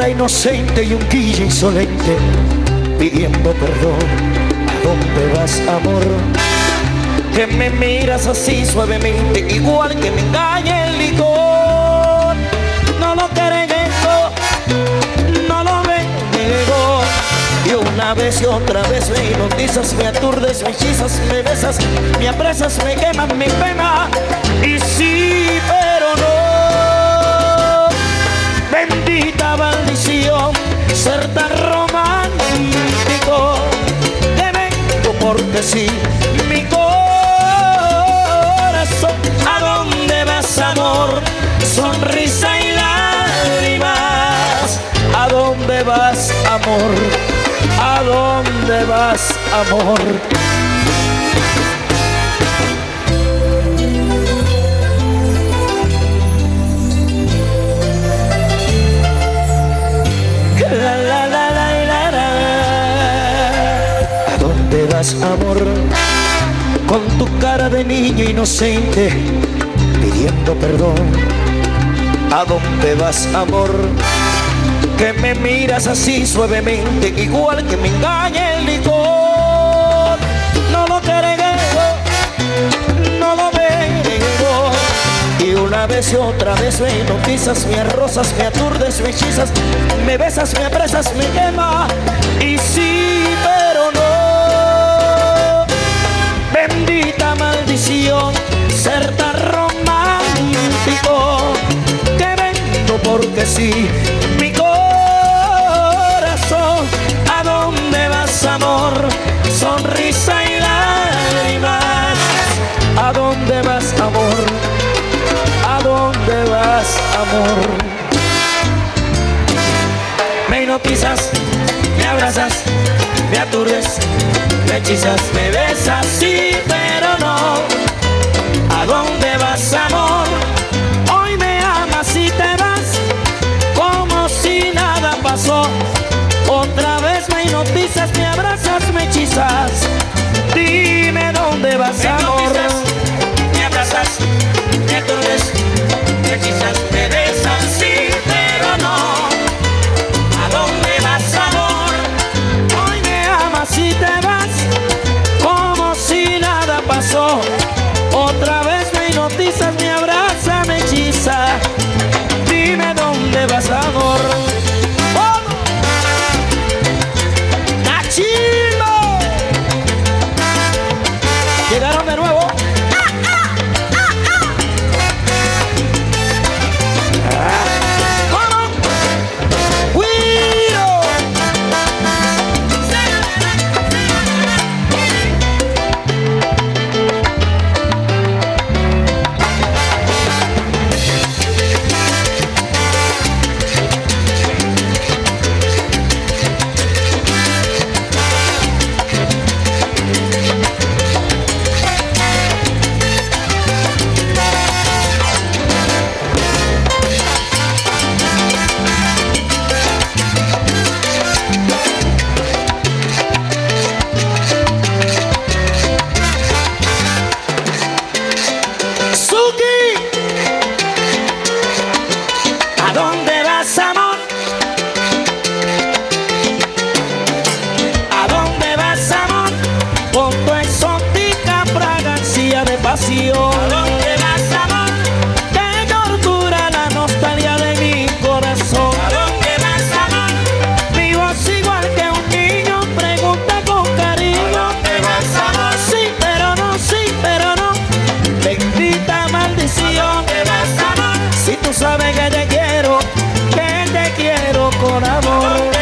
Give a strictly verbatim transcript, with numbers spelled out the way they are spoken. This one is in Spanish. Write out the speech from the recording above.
la inocente y un guille insolente pidiendo perdón. ¿A dónde vas, amor? Que me miras así suavemente, igual que me engaña el licor. No lo creen esto, no lo ven, negó. Y una vez y otra vez me hipnotizas, me aturdes, me hechizas, me besas, me apresas, me quemas mi pena. Y sí, pero no. Bendita maldición, ser tan romántico. Te vengo porque sí, mi corazón. ¿A dónde vas, amor? Sonrisa y lágrimas. ¿A dónde vas, amor? ¿A dónde vas, amor? La, la, la, la, la, la. ¿A dónde vas, amor? Con tu cara de niño inocente pidiendo perdón. ¿A dónde vas, amor? Que me miras así suavemente, igual que me engaña el licor. No lo creo, no lo veo. Y una vez y otra vez me hipnotizas, me arrozas, me aturdes, me hechizas, me besas, me apresas, me quema. Y sí, pero no. Bendita maldición, ser tan romántico. Que vengo porque sí, mi corazón. ¿A dónde vas, amor? Sonrisa y lágrimas. ¿A dónde vas, amor? ¿A dónde vas, amor? Me hipnotizas, me abrazas, me aturdes, me hechizas, me besas, sí, pero no. ¿A dónde vas, amor? Hoy me amas y te vas como si nada pasó. Otra vez me hipnotizas, me abrazas, me hechizas. Dime dónde vas, me amor. Me abrazas, me aturdes, me hechizas, me besas, sí, pero no. ¿A dónde vas, amor? Hoy me amas y te vas como si nada pasó. Otra vez me hipnotizas, me abrazas, me hechizas. Dime dónde vas, amor. ¡Oh! ¡Nachimbo! Llegaron de nuevo. ¿A dónde vas, amor? ¿A dónde vas, amor? Con tu exótica fragancia de pasión. ¿A dónde vas, amor? Que tortura la nostalgia de mi corazón. ¿A dónde vas, amor? Mi voz igual que un niño pregunta con cariño. ¿A dónde vas, amor? Sí, pero no, sí, pero no. Bendita maldición. ¿A dónde vas, amor? Si tú sabes que te quiero, que te quiero con amor.